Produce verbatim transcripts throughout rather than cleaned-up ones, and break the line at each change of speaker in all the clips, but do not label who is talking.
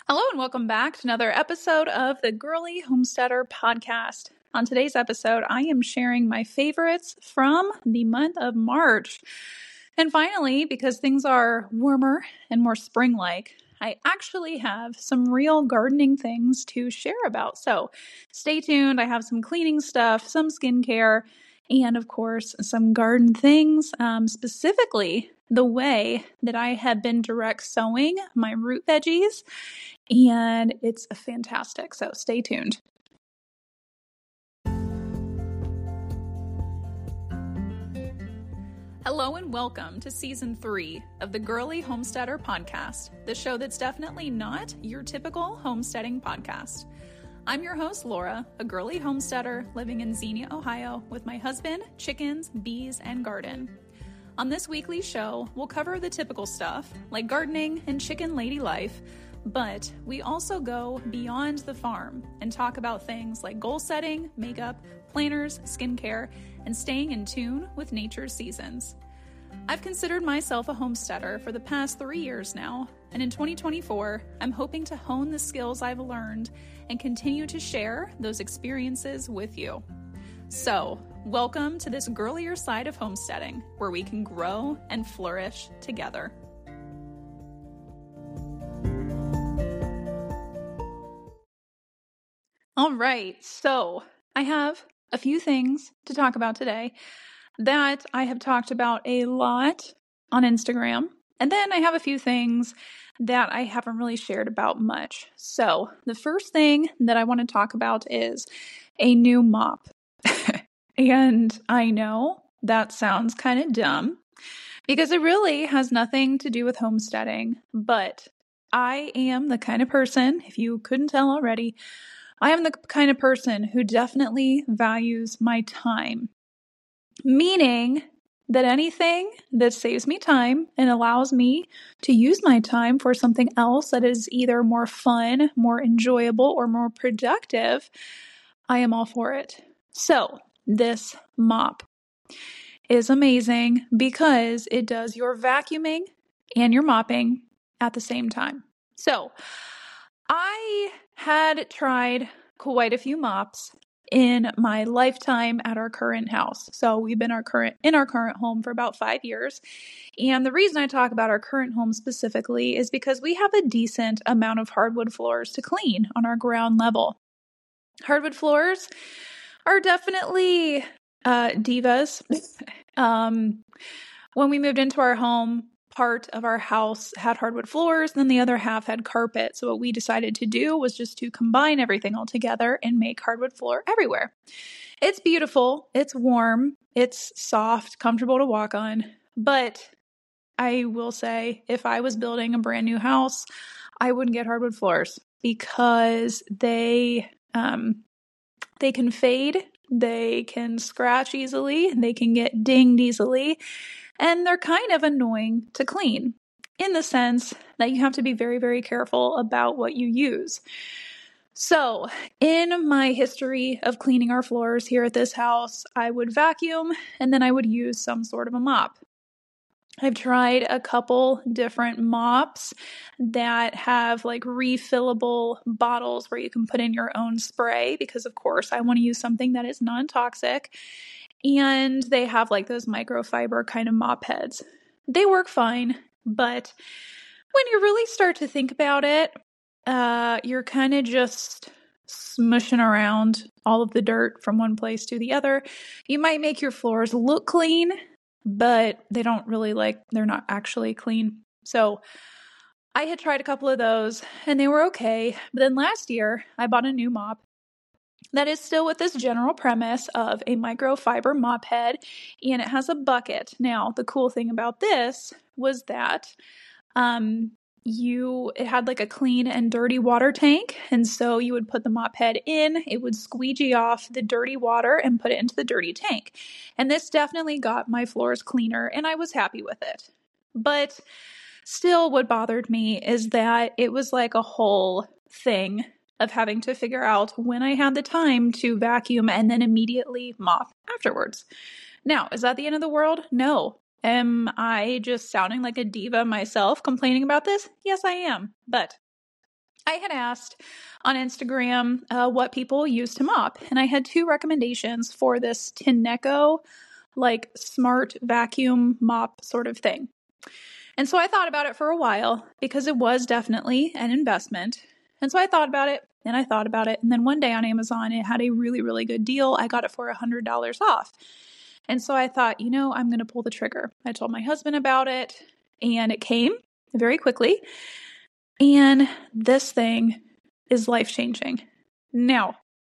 Hello and welcome back to another episode of the Girly Homesteader Podcast. On today's episode, I am sharing my favorites from the month of March. And finally, because things are warmer and more spring-like, I actually have some real gardening things to share about. So stay tuned. I have some cleaning stuff, some skincare, and of course, some garden things, um, specifically the way that I have been direct sowing my root veggies. And it's fantastic. So stay tuned. Hello and welcome to season three of the Girly Homesteader Podcast, the show that's definitely not your typical homesteading podcast. I'm your host, Laura, a girly homesteader living in Xenia, Ohio, with my husband, chickens, bees, and garden. On this weekly show, we'll cover the typical stuff like gardening and chicken lady life, but we also go beyond the farm and talk about things like goal setting, makeup, planners, skincare, and staying in tune with nature's seasons. I've considered myself a homesteader for the past three years now, and in twenty twenty-four, I'm hoping to hone the skills I've learned and continue to share those experiences with you. So, welcome to this girlier side of homesteading, where we can grow and flourish together. All right, so I have a few things to talk about today that I have talked about a lot on Instagram, and then I have a few things that I haven't really shared about much. So the first thing that I want to talk about is a new mop. And I know that sounds kind of dumb because it really has nothing to do with homesteading, but I am the kind of person, if you couldn't tell already, I am the kind of person who definitely values my time, meaning that anything that saves me time and allows me to use my time for something else that is either more fun, more enjoyable, or more productive, I am all for it. So this mop is amazing because it does your vacuuming and your mopping at the same time. So I had tried quite a few mops in my lifetime at our current house. So we've been our current in our current home for about five years. And the reason I talk about our current home specifically is because we have a decent amount of hardwood floors to clean on our ground level. Hardwood floors are definitely uh, divas. um, when we moved into our home, part of our house had hardwood floors, and then the other half had carpet. So what we decided to do was just to combine everything all together and make hardwood floor everywhere. It's beautiful, it's warm, it's soft, comfortable to walk on. But I will say, if I was building a brand new house, I wouldn't get hardwood floors because they um, they can fade, they can scratch easily, they can get dinged easily. And they're kind of annoying to clean in the sense that you have to be very, very careful about what you use. So in my history of cleaning our floors here at this house, I would vacuum and then I would use some sort of a mop. I've tried a couple different mops that have like refillable bottles where you can put in your own spray because, of course, I want to use something that is non-toxic. And they have like those microfiber kind of mop heads. They work fine, but when you really start to think about it, uh, you're kind of just smushing around all of the dirt from one place to the other. You might make your floors look clean, but they don't really like, they're not actually clean. So I had tried a couple of those and they were okay. But then last year I bought a new mop that is still with this general premise of a microfiber mop head, and it has a bucket. Now, the cool thing about this was that um, you it had like a clean and dirty water tank, and so you would put the mop head in, it would squeegee off the dirty water and put it into the dirty tank. And this definitely got my floors cleaner, and I was happy with it. But still, what bothered me is that it was like a whole thing of having to figure out when I had the time to vacuum and then immediately mop afterwards. Now, is that the end of the world? No. Am I just sounding like a diva myself complaining about this? Yes, I am. But I had asked on Instagram uh, what people use to mop, and I had two recommendations for this Tineco, like smart vacuum mop sort of thing. And so I thought about it for a while because it was definitely an investment. And so I thought about it and I thought about it. And then one day on Amazon, it had a really, really good deal. I got it for one hundred dollars off. And so I thought, you know, I'm going to pull the trigger. I told my husband about it and it came very quickly. And this thing is life-changing. Now,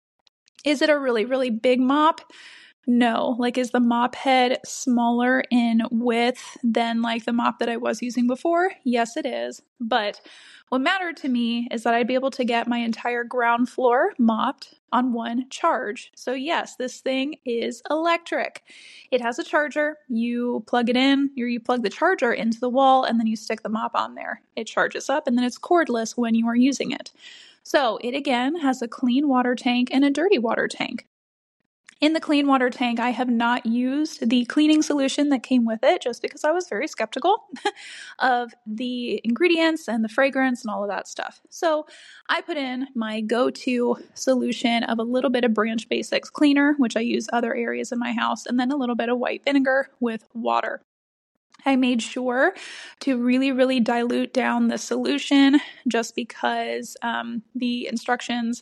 is it a really, really big mop? No. Like, is the mop head smaller in width than like the mop that I was using before? Yes, it is. But what mattered to me is that I'd be able to get my entire ground floor mopped on one charge. So yes, this thing is electric. It has a charger. You plug it in, or you plug the charger into the wall, and then you stick the mop on there. It charges up, and then it's cordless when you are using it. So it again has a clean water tank and a dirty water tank. In the clean water tank, I have not used the cleaning solution that came with it just because I was very skeptical of the ingredients and the fragrance and all of that stuff. So I put in my go-to solution of a little bit of Branch Basics cleaner, which I use other areas in my house, and then a little bit of white vinegar with water. I made sure to really, really dilute down the solution just because um, the instructions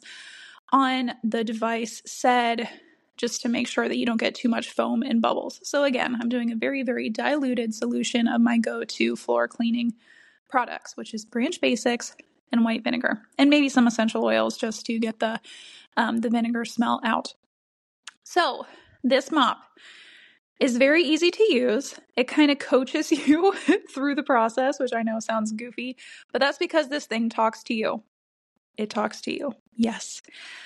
on the device said just to make sure that you don't get too much foam and bubbles. So again, I'm doing a very, very diluted solution of my go-to floor cleaning products, which is Branch Basics and white vinegar, and maybe some essential oils just to get the um, the vinegar smell out. So this mop is very easy to use. It kind of coaches you through the process, which I know sounds goofy, but that's because this thing talks to you. It talks to you. Yes.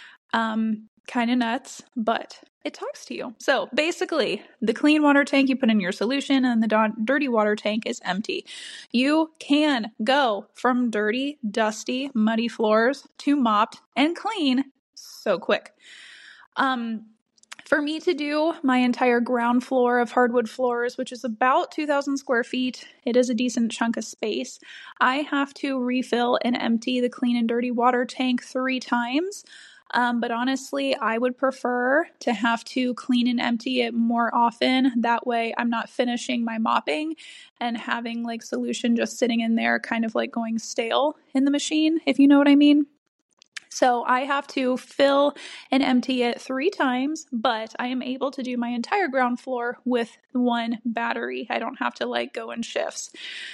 Um, kind of nuts, but it talks to you. So basically, the clean water tank, you put in your solution, and the do- dirty water tank is empty. You can go from dirty, dusty, muddy floors to mopped and clean so quick. Um, For me to do my entire ground floor of hardwood floors, which is about two thousand square feet, it is a decent chunk of space. I have to refill and empty the clean and dirty water tank three times. Um, but honestly, I would prefer to have to clean and empty it more often. That way I'm not finishing my mopping and having like solution just sitting in there kind of like going stale in the machine, if you know what I mean. So I have to fill and empty it three times, but I am able to do my entire ground floor with one battery. I don't have to like go in shifts.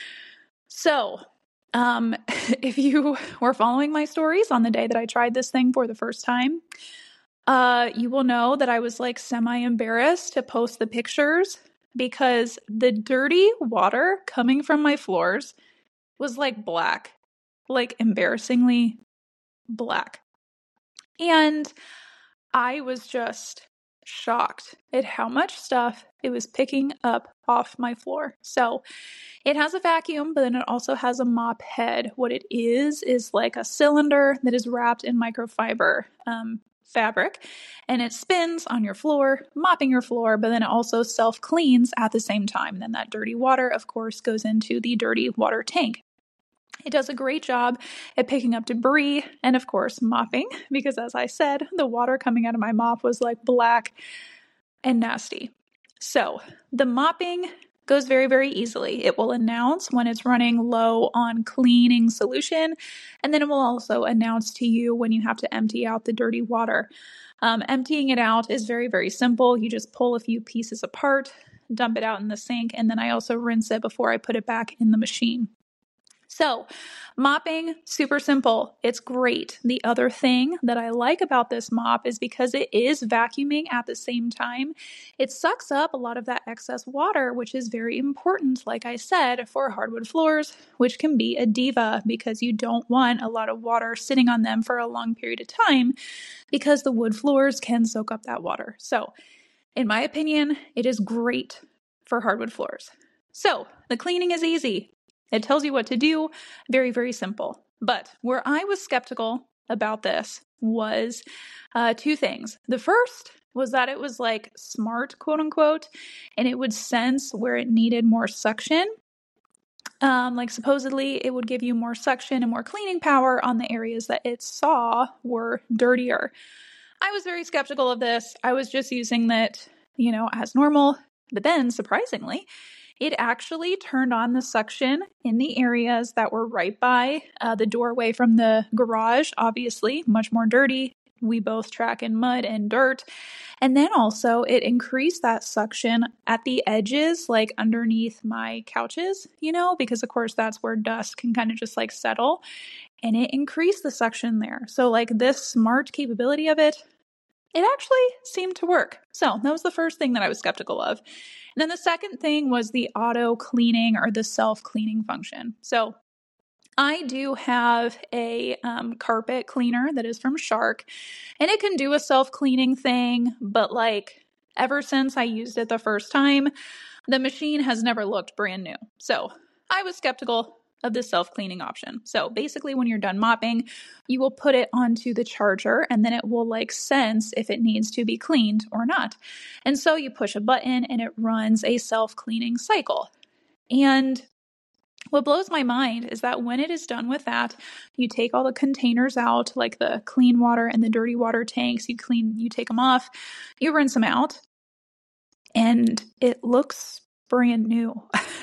So um, if you were following my stories on the day that I tried this thing for the first time, uh, you will know that I was like semi-embarrassed to post the pictures because the dirty water coming from my floors was like black, like embarrassingly black. And I was just shocked at how much stuff it was picking up off my floor. So it has a vacuum, but then it also has a mop head. What it is, is like a cylinder that is wrapped in microfiber um, fabric, and it spins on your floor, mopping your floor, but then it also self-cleans at the same time. Then that dirty water, of course, goes into the dirty water tank. It does a great job at picking up debris and, of course, mopping, because as I said, the water coming out of my mop was like black and nasty. So the mopping goes very, very easily. It will announce when it's running low on cleaning solution, and then it will also announce to you when you have to empty out the dirty water. Um, emptying it out is very, very simple. You just pull a few pieces apart, dump it out in the sink, and then I also rinse it before I put it back in the machine. So mopping, super simple. It's great. The other thing that I like about this mop is because it is vacuuming at the same time, it sucks up a lot of that excess water, which is very important, like I said, for hardwood floors, which can be a diva because you don't want a lot of water sitting on them for a long period of time because the wood floors can soak up that water. So in my opinion, it is great for hardwood floors. So the cleaning is easy. It tells you what to do. Very, very simple. But where I was skeptical about this was uh, two things. The first was that it was like smart, quote unquote, and it would sense where it needed more suction. Um, like supposedly it would give you more suction and more cleaning power on the areas that it saw were dirtier. I was very skeptical of this. I was just using that, you know, as normal. But then, surprisingly, it actually turned on the suction in the areas that were right by uh, the doorway from the garage, obviously, much more dirty. We both track in mud and dirt. And then also it increased that suction at the edges, like underneath my couches, you know, because of course that's where dust can kind of just like settle. And it increased the suction there. So like this smart capability of it, it actually seemed to work. So that was the first thing that I was skeptical of. And then the second thing was the auto cleaning or the self-cleaning function. So I do have a um, carpet cleaner that is from Shark, and it can do a self-cleaning thing, but like ever since I used it the first time, the machine has never looked brand new. So I was skeptical of this self-cleaning option. So basically when you're done mopping, you will put it onto the charger and then it will like sense if it needs to be cleaned or not. And so you push a button and it runs a self-cleaning cycle. And what blows my mind is that when it is done with that, you take all the containers out, like the clean water and the dirty water tanks, you clean, you take them off, you rinse them out, and it looks brand new.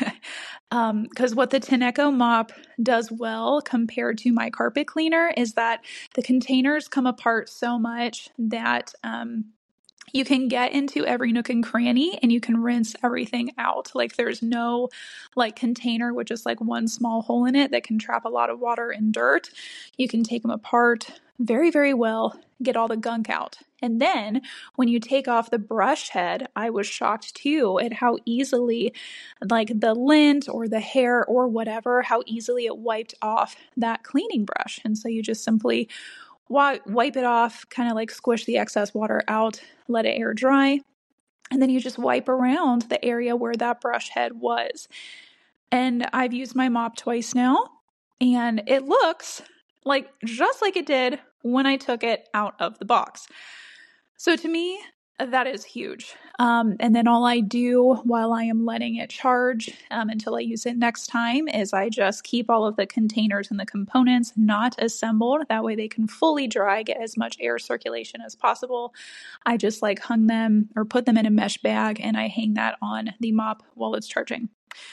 um, because what the Tenneco mop does well compared to my carpet cleaner is that the containers come apart so much that um, you can get into every nook and cranny and you can rinse everything out. Like there's no like container with just like one small hole in it that can trap a lot of water and dirt. You can take them apart very, very well, get all the gunk out. And then when you take off the brush head, I was shocked too at how easily like the lint or the hair or whatever, how easily it wiped off that cleaning brush. And so you just simply wipe it off, kind of like squish the excess water out, let it air dry, and then you just wipe around the area where that brush head was. And I've used my mop twice now, and it looks like just like it did when I took it out of the box. So to me, that is huge. Um, and then all I do while I am letting it charge um, until I use it next time is I just keep all of the containers and the components not assembled. That way they can fully dry, get as much air circulation as possible. I just like hung them or put them in a mesh bag and I hang that on the mop while it's charging.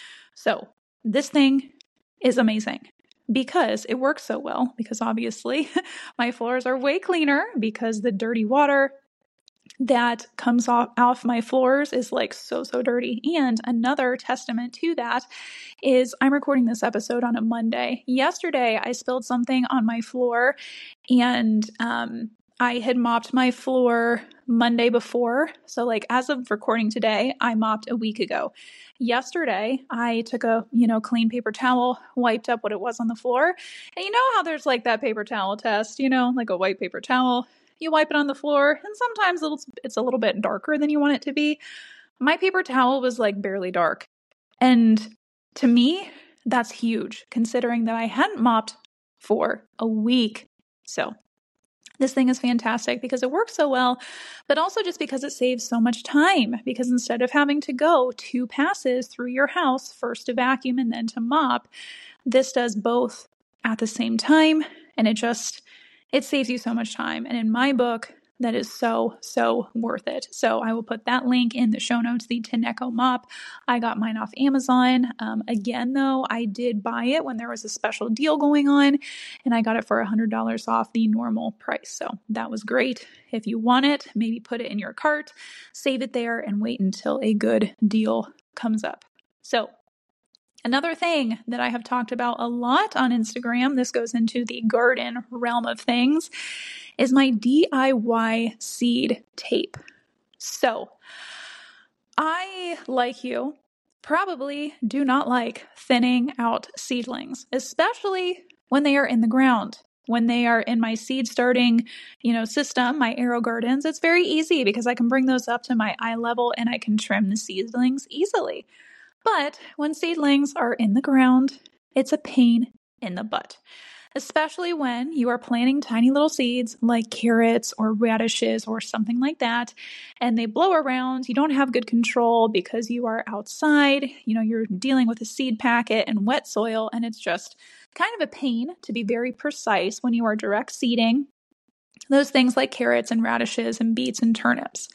So this thing is amazing because it works so well, because obviously my floors are way cleaner because the dirty water that comes off, off my floors is like so, so dirty. And another testament to that is I'm recording this episode on a Monday. Yesterday, I spilled something on my floor and um, I had mopped my floor Monday before. So like as of recording today, I mopped a week ago. Yesterday, I took a, you know, clean paper towel, wiped up what it was on the floor. And you know how there's like that paper towel test, you know, like a white paper towel. You wipe it on the floor, and sometimes it's, it's a little bit darker than you want it to be. My paper towel was like barely dark. And to me, that's huge, considering that I hadn't mopped for a week. So this thing is fantastic because it works so well, but also just because it saves so much time. Because instead of having to go two passes through your house, first to vacuum and then to mop, this does both at the same time, and it just... it saves you so much time. And in my book, that is so, so worth it. So I will put that link in the show notes, the Tenneco mop. I got mine off Amazon. Um, again, though, I did buy it when there was a special deal going on, and I got it for one hundred dollars off the normal price. So that was great. If you want it, maybe put it in your cart, save it there, and wait until a good deal comes up. So another thing that I have talked about a lot on Instagram, this goes into the garden realm of things, is my D I Y seed tape. So I, like you, probably do not like thinning out seedlings, especially when they are in the ground. When they are in my seed starting, you know, system, my AeroGardens, it's very easy because I can bring those up to my eye level and I can trim the seedlings easily. But when seedlings are in the ground, it's a pain in the butt. especially when you are planting tiny little seeds like carrots or radishes or something like that, and they blow around. You don't have good control because you are outside. You know, you're dealing with a seed packet and wet soil, and it's just kind of a pain to be very precise when you are direct seeding those things like carrots and radishes and beets and turnips.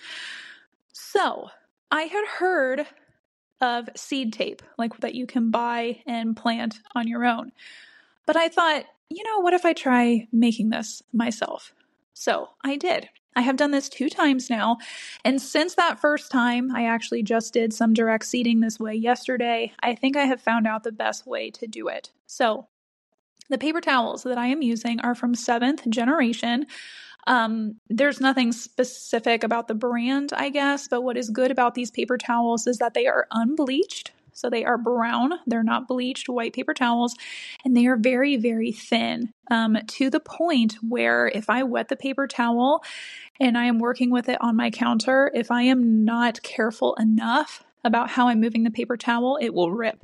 So I had heard of seed tape, like that you can buy and plant on your own. But I thought, you know, what if I try making this myself? So I did. I have done this two times now. And since that first time, I actually just did some direct seeding this way yesterday. I think I have found out the best way to do it. So the paper towels that I am using are from seventh Generation. Um, there's nothing specific about the brand, I guess, but what is good about these paper towels is that they are unbleached. So they are brown. They're not bleached white paper towels, and they are very, very thin, um, to the point where if I wet the paper towel and I am working with it on my counter, if I am not careful enough about how I'm moving the paper towel, it will rip.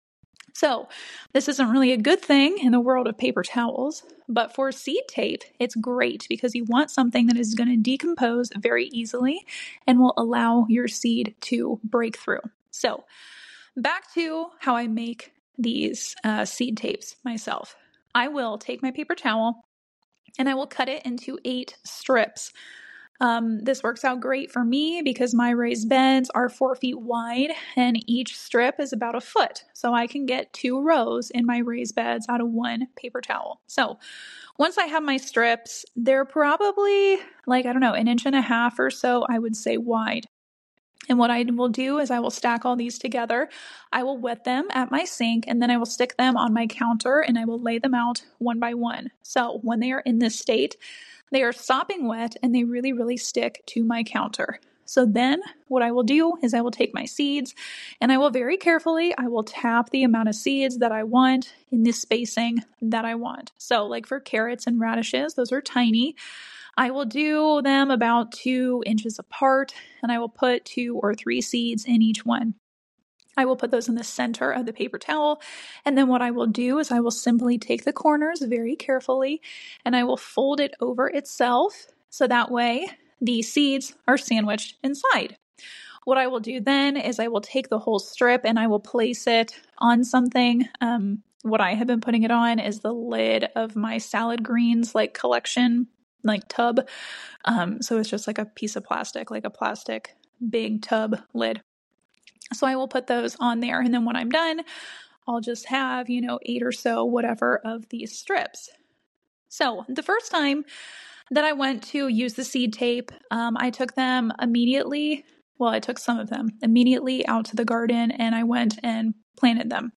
So this isn't really a good thing in the world of paper towels, but for seed tape, it's great because you want something that is going to decompose very easily and will allow your seed to break through. So back to how I make these uh, seed tapes myself. I will take my paper towel and I will cut it into eight strips. Um, this works out great for me because my raised beds are four feet wide and each strip is about a foot. So I can get two rows in my raised beds out of one paper towel. So once I have my strips, they're probably like, I don't know, an inch and a half or so, I would say wide. And what I will do is I will stack all these together. I will wet them at my sink and then I will stick them on my counter and I will lay them out one by one. So when they are in this state, they are sopping wet and they really, really stick to my counter. So then what I will do is I will take my seeds and I will very carefully, I will tap the amount of seeds that I want in the spacing that I want. So like for carrots and radishes, those are tiny. I will do them about two inches apart and I will put two or three seeds in each one. I will put those in the center of the paper towel. And then what I will do is I will simply take the corners very carefully and I will fold it over itself. So that way the seeds are sandwiched inside. What I will do then is I will take the whole strip and I will place it on something. Um, what I have been putting it on is the lid of my salad greens, like collection, like tub. Um, so it's just like a piece of plastic, like a plastic big tub lid. So I will put those on there. And then when I'm done, I'll just have, you know, eight or so, whatever, of these strips. So the first time that I went to use the seed tape, um, I took them immediately. Well, I took some of them immediately out to the garden and I went and planted them.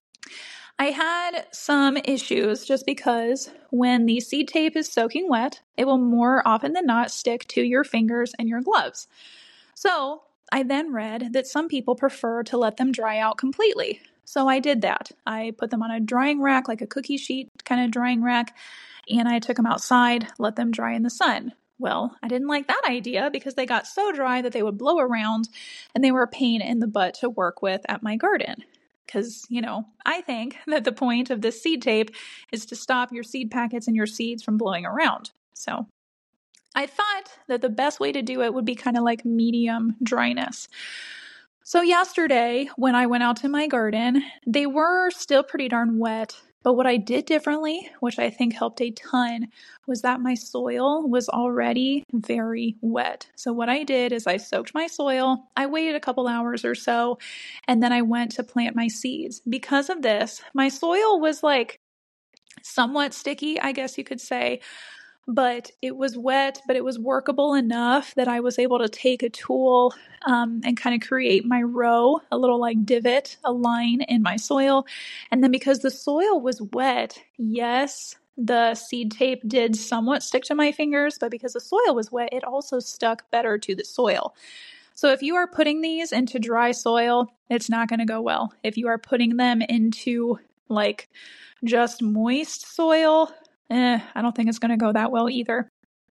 I had some issues just because when the seed tape is soaking wet, it will more often than not stick to your fingers and your gloves. So I then read that some people prefer to let them dry out completely. So I did that. I put them on a drying rack, like a cookie sheet kind of drying rack, and I took them outside, let them dry in the sun. Well, I didn't like that idea because they got so dry that they would blow around and they were a pain in the butt to work with at my garden. Because, you know, I think that the point of this seed tape is to stop your seed packets and your seeds from blowing around. So I thought that the best way to do it would be kind of like medium dryness. So yesterday, when I went out to my garden, they were still pretty darn wet. But what I did differently, which I think helped a ton, was that my soil was already very wet. So what I did is I soaked my soil, I waited a couple hours or so, and then I went to plant my seeds. Because of this, my soil was like somewhat sticky, I guess you could say, but it was wet, but it was workable enough that I was able to take a tool um, and kind of create my row, a little like divot, a line in my soil. And then because the soil was wet, yes, the seed tape did somewhat stick to my fingers, but because the soil was wet, it also stuck better to the soil. So if you are putting these into dry soil, it's not going to go well. If you are putting them into like just moist soil, Eh, I don't think it's going to go that well either.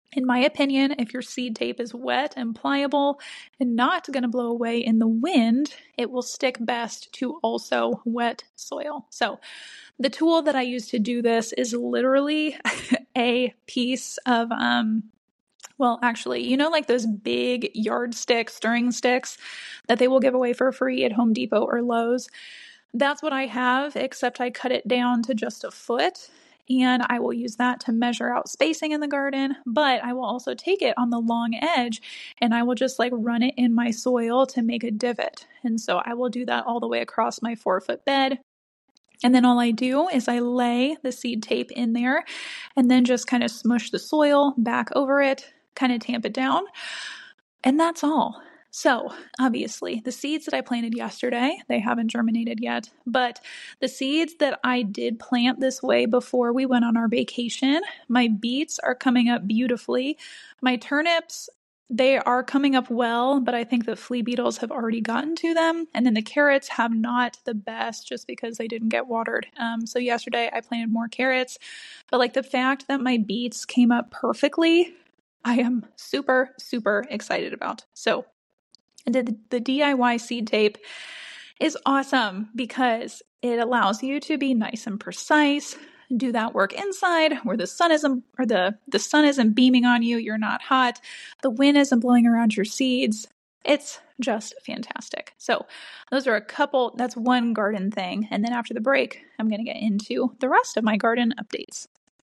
In my opinion, if your seed tape is wet and pliable and not going to blow away in the wind, it will stick best to also wet soil. So the tool that I use to do this is literally a piece of, um, well, actually, you know, like those big yardstick stirring sticks that they will give away for free at Home Depot or Lowe's. That's what I have, except I cut it down to just a foot. And I will use that to measure out spacing in the garden, but I will also take it on the long edge and I will just like run it in my soil to make a divot. And so I will do that all the way across my four foot bed. And then all I do is I lay the seed tape in there and then just kind of smush the soil back over it, kind of tamp it down. And that's all. So obviously the seeds that I planted yesterday, they haven't germinated yet, but the seeds that I did plant this way before we went on our vacation, my beets are coming up beautifully. My turnips, they are coming up well, but I think the flea beetles have already gotten to them. And then the carrots have not the best just because they didn't get watered. Um, so yesterday I planted more carrots, but like the fact that my beets came up perfectly, I am super, super excited about. So the, the D I Y seed tape is awesome because it allows you to be nice and precise, do that work inside where the sun isn't, or the, the sun isn't beaming on you. You're not hot. The wind isn't blowing around your seeds. It's just fantastic. So those are a couple, that's one garden thing. And then after the break, I'm going to get into the rest of my garden updates.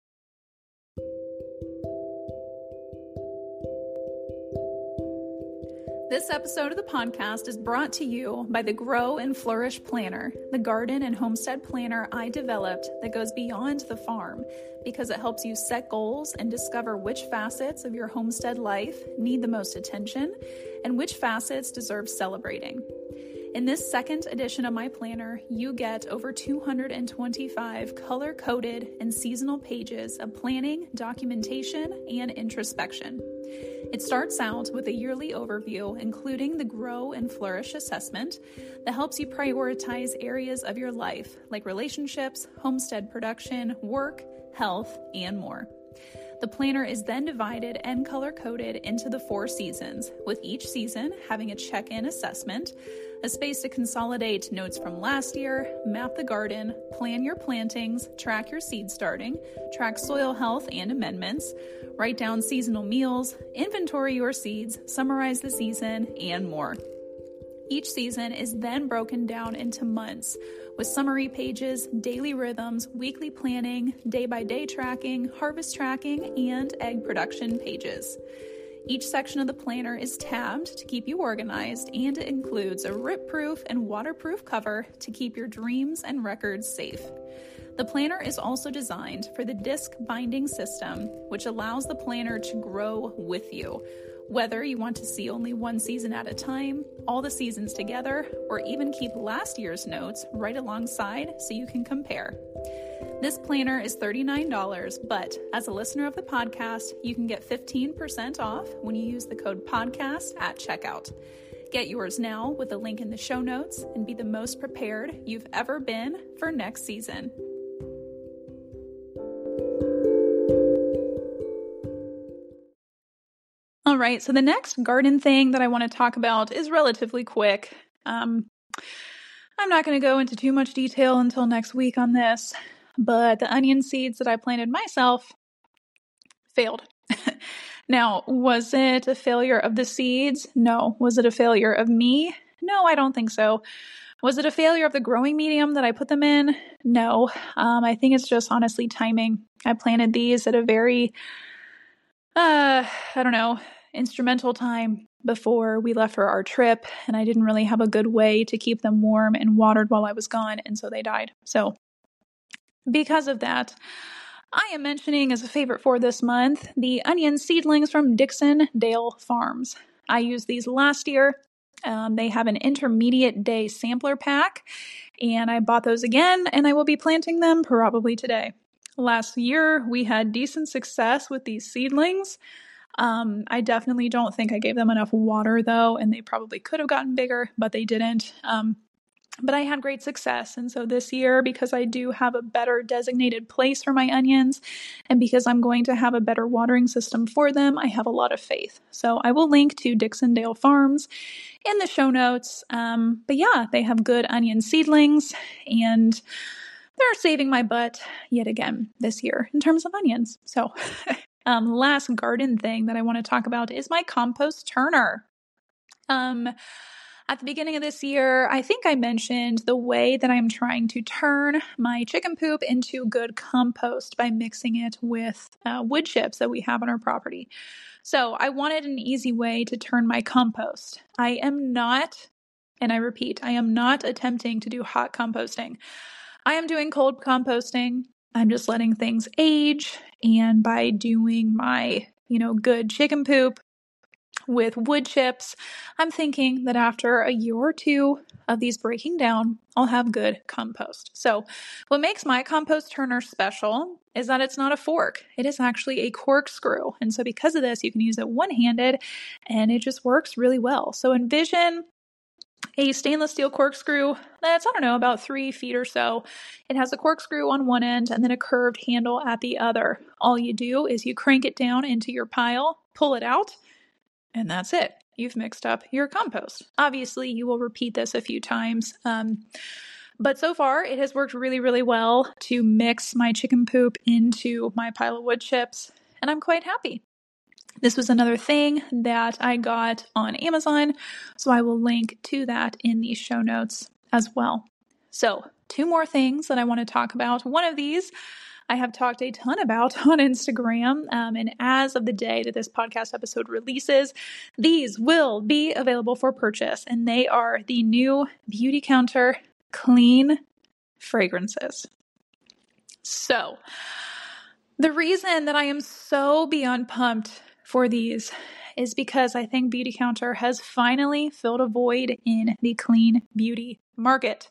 This episode of the podcast is brought to you by the Grow and Flourish Planner, the garden and homestead planner I developed that goes beyond the farm because it helps you set goals and discover which facets of your homestead life need the most attention and which facets deserve celebrating. In this second edition of my planner, you get over two hundred twenty-five color-coded and seasonal pages of planning, documentation, and introspection. It starts out with a yearly overview, including the Grow and Flourish assessment that helps you prioritize areas of your life like relationships, homestead production, work, health, and more. The planner is then divided and color-coded into the four seasons, with each season having a check-in assessment, a space to consolidate notes from last year, map the garden, plan your plantings, track your seed starting, track soil health and amendments, write down seasonal meals, inventory your seeds, summarize the season, and more. Each season is then broken down into months with summary pages, daily rhythms, weekly planning, day-by-day tracking, harvest tracking, and egg production pages. Each section of the planner is tabbed to keep you organized, and it includes a rip-proof and waterproof cover to keep your dreams and records safe. The planner is also designed for the disc binding system, which allows the planner to grow with you, whether you want to see only one season at a time, all the seasons together, or even keep last year's notes right alongside so you can compare. This planner is thirty-nine dollars, but as a listener of the podcast, you can get fifteen percent off when you use the code podcast at checkout. Get yours now with a link in the show notes and be the most prepared you've ever been for next season. All right, so the next garden thing that I want to talk about is relatively quick. Um, I'm not going to go into too much detail until next week on this, but the onion seeds that I planted myself failed. Now, was it a failure of the seeds? No. Was it a failure of me? No, I don't think so. Was it a failure of the growing medium that I put them in? No. Um, I think it's just honestly timing. I planted these at a very, uh, I don't know, instrumental time before we left for our trip, and I didn't really have a good way to keep them warm and watered while I was gone, and so they died. So because of that, I am mentioning as a favorite for this month, the onion seedlings from Dixon Dale Farms. I used these last year. Um, they have an intermediate day sampler pack, and I bought those again, and I will be planting them probably today. Last year, we had decent success with these seedlings. Um, I definitely don't think I gave them enough water, though, and they probably could have gotten bigger, but they didn't. Um, but I had great success. And so this year, because I do have a better designated place for my onions, and because I'm going to have a better watering system for them, I have a lot of faith. So I will link to Dixondale Farms in the show notes. Um, but yeah, they have good onion seedlings, and they're saving my butt yet again this year in terms of onions. So um, last garden thing that I want to talk about is my compost turner. Um, At the beginning of this year, I think I mentioned the way that I'm trying to turn my chicken poop into good compost by mixing it with uh, wood chips that we have on our property. So I wanted an easy way to turn my compost. I am not, and I repeat, I am not attempting to do hot composting. I am doing cold composting. I'm just letting things age, and by doing my, you know, good chicken poop with wood chips, I'm thinking that after a year or two of these breaking down, I'll have good compost. So what makes my compost turner special is that it's not a fork. It is actually a corkscrew. And so because of this, you can use it one-handed, and it just works really well. So envision a stainless steel corkscrew that's, I don't know, about three feet or so. It has a corkscrew on one end and then a curved handle at the other. All you do is you crank it down into your pile, pull it out, and that's it. You've mixed up your compost. Obviously, you will repeat this a few times. Um, but so far, it has worked really, really well to mix my chicken poop into my pile of wood chips, and I'm quite happy. This was another thing that I got on Amazon, so I will link to that in the show notes as well. So, two more things that I want to talk about. One of these I have talked a ton about on Instagram, um, and as of the day that this podcast episode releases, these will be available for purchase, and they are the new Beautycounter Clean fragrances. So, the reason that I am so beyond pumped for these is because I think Beautycounter has finally filled a void in the clean beauty market.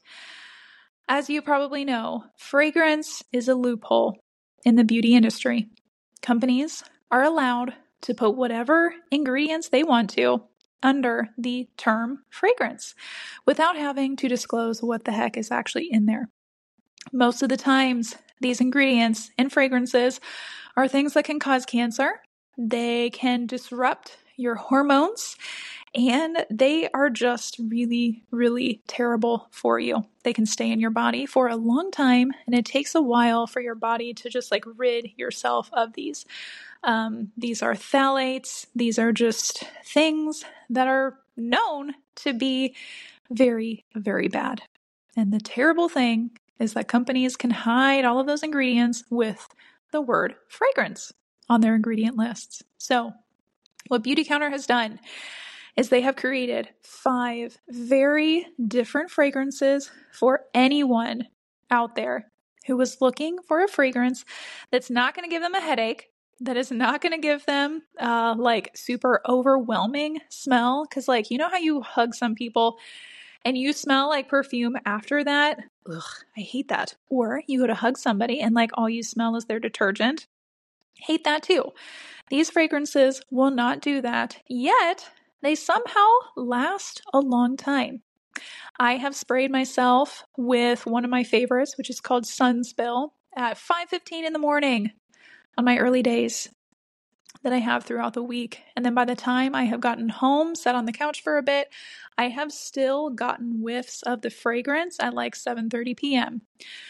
As you probably know, fragrance is a loophole in the beauty industry. Companies are allowed to put whatever ingredients they want to under the term fragrance without having to disclose what the heck is actually in there. Most of the times, these ingredients in fragrances are things that can cause cancer. They can disrupt your hormones, and they are just really, really terrible for you. They can stay in your body for a long time, and it takes a while for your body to just like rid yourself of these. Um, these are phthalates. These are just things that are known to be very, very bad. And the terrible thing is that companies can hide all of those ingredients with the word fragrance on their ingredient lists. So what Beautycounter has done is they have created five very different fragrances for anyone out there who is looking for a fragrance that's not going to give them a headache, that is not going to give them uh, like super overwhelming smell. Because like, you know how you hug some people and you smell like perfume after that? Ugh, I hate that. Or you go to hug somebody and like all you smell is their detergent. Hate that too. These fragrances will not do that, yet they somehow last a long time. I have sprayed myself with one of my favorites, which is called Sunspill, at five fifteen in the morning on my early days that I have throughout the week. And then by the time I have gotten home, sat on the couch for a bit, I have still gotten whiffs of the fragrance at like seven thirty p.m.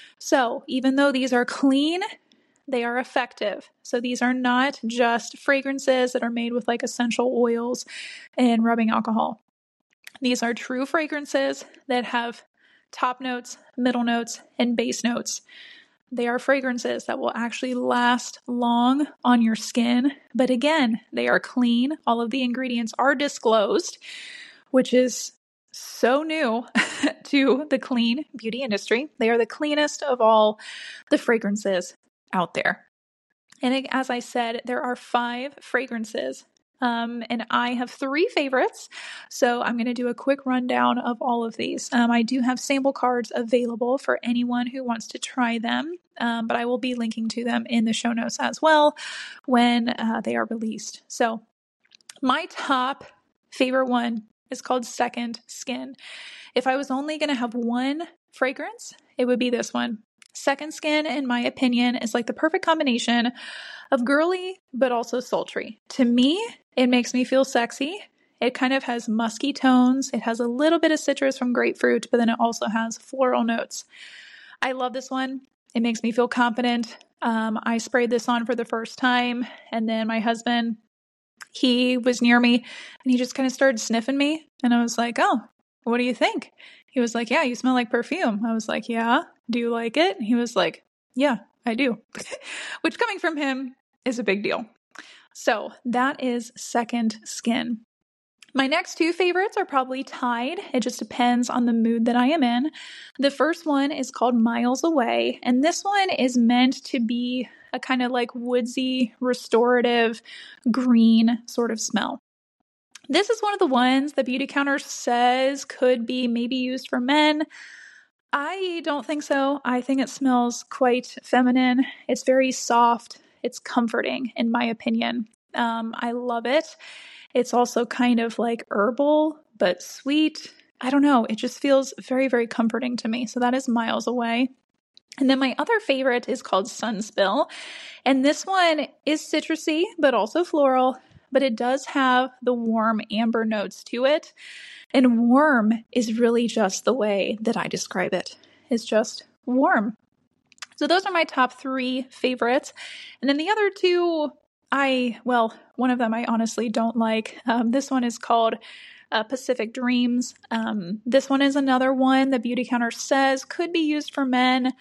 So even though these are clean, they are effective. So these are not just fragrances that are made with like essential oils and rubbing alcohol. These are true fragrances that have top notes, middle notes, and base notes. They are fragrances that will actually last long on your skin. But again, they are clean. All of the ingredients are disclosed, which is so new to the clean beauty industry. They are the cleanest of all the fragrances out there. And as I said, there are five fragrances, um, and I have three favorites. So I'm going to do a quick rundown of all of these. Um, I do have sample cards available for anyone who wants to try them, um, but I will be linking to them in the show notes as well when uh, they are released. So my top favorite one is called Second Skin. If I was only going to have one fragrance, it would be this one. Second Skin, in my opinion, is like the perfect combination of girly, but also sultry. To me, it makes me feel sexy. It kind of has musky tones. It has a little bit of citrus from grapefruit, but then it also has floral notes. I love this one. It makes me feel confident. Um, I sprayed this on for the first time, and then my husband, he was near me, and he just kind of started sniffing me, and I was like, oh, what do you think? He was like, yeah, you smell like perfume. I was like, yeah, do you like it? And he was like, yeah, I do. Which, coming from him, is a big deal. So that is Second Skin. My next two favorites are probably tied. It just depends on the mood that I am in. The first one is called Miles Away, and this one is meant to be a kind of like woodsy, restorative, green sort of smell. This is one of the ones that Beautycounter says could be maybe used for men. I don't think so. I think it smells quite feminine. It's very soft. It's comforting, in my opinion. Um, I love it. It's also kind of like herbal, but sweet. I don't know. It just feels very, very comforting to me. So that is Miles Away. And then my other favorite is called Sunspill. And this one is citrusy, but also floral, but it does have the warm amber notes to it. And warm is really just the way that I describe it. It's just warm. So those are my top three favorites. And then the other two, I, well, one of them I honestly don't like. Um, this one is called uh, Pacific Dreams. Um, this one is another one that Beautycounter says could be used for men.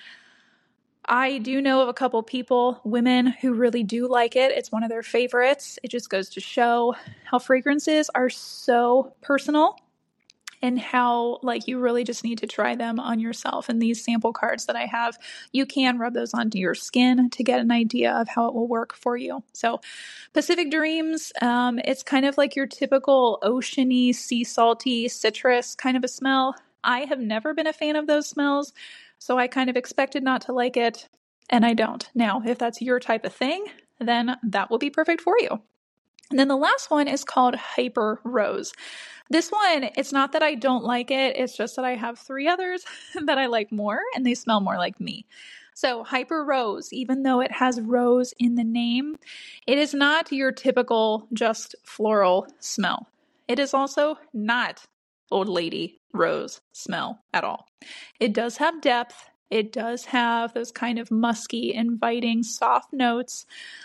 I do know of a couple people, women, who really do like it. It's one of their favorites. It just goes to show how fragrances are so personal and how, like, you really just need to try them on yourself. And these sample cards that I have, you can rub those onto your skin to get an idea of how it will work for you. So Pacific Dreams, um, it's kind of like your typical oceany, sea salty, citrus kind of a smell. I have never been a fan of those smells, so I kind of expected not to like it, and I don't. Now, if that's your type of thing, then that will be perfect for you. And then the last one is called Hyper Rose. This one, it's not that I don't like it, it's just that I have three others that I like more, and they smell more like me. So Hyper Rose, even though it has rose in the name, it is not your typical just floral smell. It is also not old lady rose smell at all. It does have depth. It does have those kind of musky, inviting, soft notes.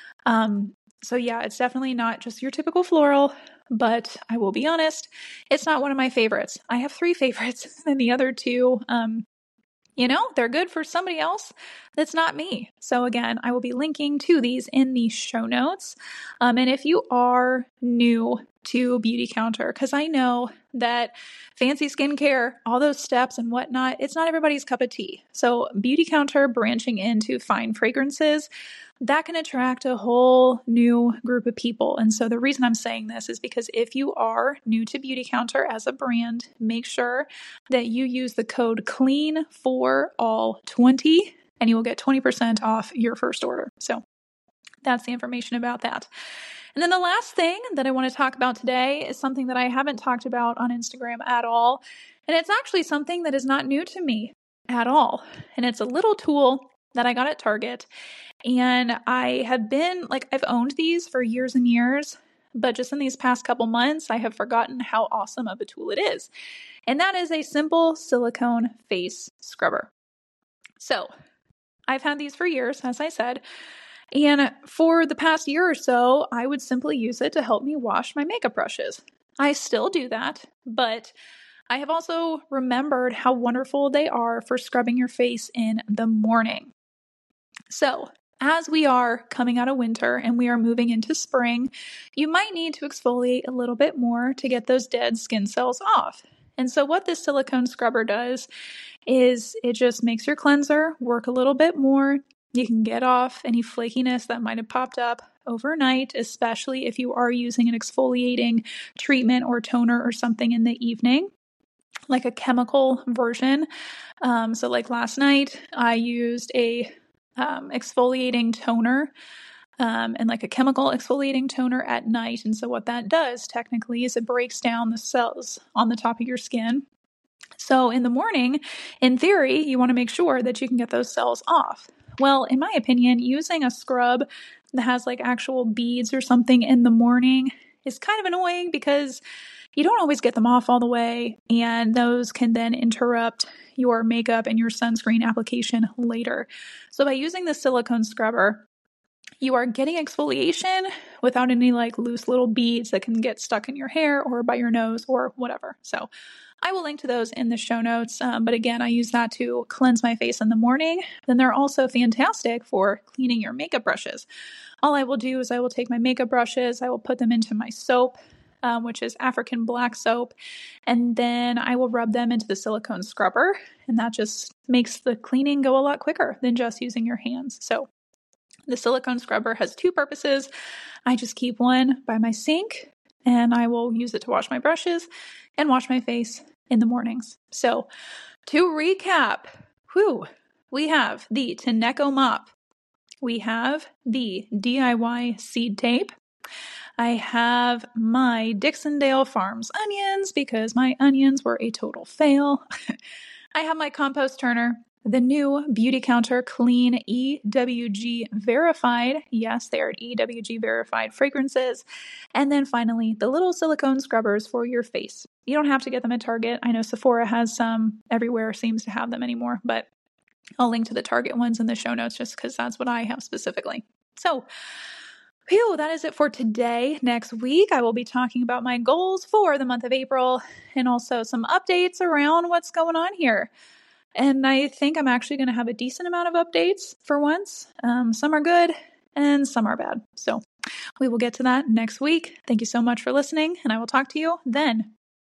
Um, so yeah, it's definitely not just your typical floral, but I will be honest, it's not one of my favorites. I have three favorites, and the other two, um, you know, they're good for somebody else that's not me. So again, I will be linking to these in the show notes. Um, and if you are new to Beautycounter, because I know that fancy skincare, all those steps and whatnot, it's not everybody's cup of tea. So Beautycounter branching into fine fragrances, that can attract a whole new group of people. And so the reason I'm saying this is because if you are new to Beautycounter as a brand, make sure that you use the code clean for all twenty and you will get twenty percent off your first order. So that's the information about that. And then the last thing that I want to talk about today is something that I haven't talked about on Instagram at all. And it's actually something that is not new to me at all. And it's a little tool that I got at Target. And I have been, like, I've owned these for years and years, but just in these past couple months, I have forgotten how awesome of a tool it is. And that is a simple silicone face scrubber. So I've had these for years, as I said. And for the past year or so, I would simply use it to help me wash my makeup brushes. I still do that, but I have also remembered how wonderful they are for scrubbing your face in the morning. So as we are coming out of winter and we are moving into spring, you might need to exfoliate a little bit more to get those dead skin cells off. And so what this silicone scrubber does is it just makes your cleanser work a little bit more. You can get off any flakiness that might have popped up overnight, especially if you are using an exfoliating treatment or toner or something in the evening, like a chemical version. Um, so like last night, I used a um, exfoliating toner um, and like a chemical exfoliating toner at night. And so what that does technically is it breaks down the cells on the top of your skin. So in the morning, in theory, you want to make sure that you can get those cells off. Well, in my opinion, using a scrub that has like actual beads or something in the morning is kind of annoying because you don't always get them off all the way, and those can then interrupt your makeup and your sunscreen application later. So by using the silicone scrubber, you are getting exfoliation without any like loose little beads that can get stuck in your hair or by your nose or whatever. So I will link to those in the show notes. Um, but again, I use that to cleanse my face in the morning. Then they're also fantastic for cleaning your makeup brushes. All I will do is I will take my makeup brushes, I will put them into my soap, um, which is African black soap, and then I will rub them into the silicone scrubber. And that just makes the cleaning go a lot quicker than just using your hands. So the silicone scrubber has two purposes. I just keep one by my sink, and I will use it to wash my brushes and wash my face in the mornings. So to recap, whew, we have the Tenneco mop. We have the D I Y seed tape. I have my Dixondale Farms onions because my onions were a total fail. I have my compost turner, the new Beautycounter Clean E W G verified. Yes, they are E W G verified fragrances. And then finally, the little silicone scrubbers for your face. You don't have to get them at Target. I know Sephora has some. Everywhere seems to have them anymore, but I'll link to the Target ones in the show notes just because that's what I have specifically. So, phew, that is it for today. Next week, I will be talking about my goals for the month of April and also some updates around what's going on here. And I think I'm actually going to have a decent amount of updates for once. Um, some are good and some are bad. So we will get to that next week. Thank you so much for listening, and I will talk to you then.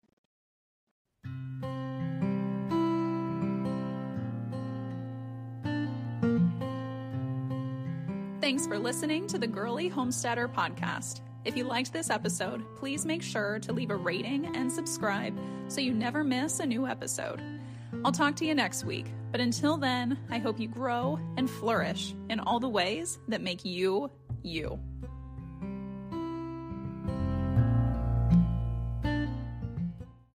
Thanks for listening to the Girly Homesteader podcast. If you liked this episode, please make sure to leave a rating and subscribe so you never miss a new episode. I'll talk to you next week, but until then, I hope you grow and flourish in all the ways that make you, you.